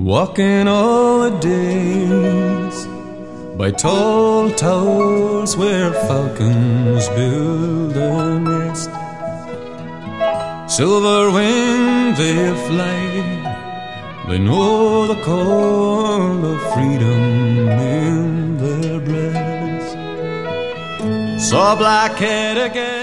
Walking all the days by tall towers where falcons build a nest. Silver winged they fly, they know the call of freedom in their breast. Saw black head again.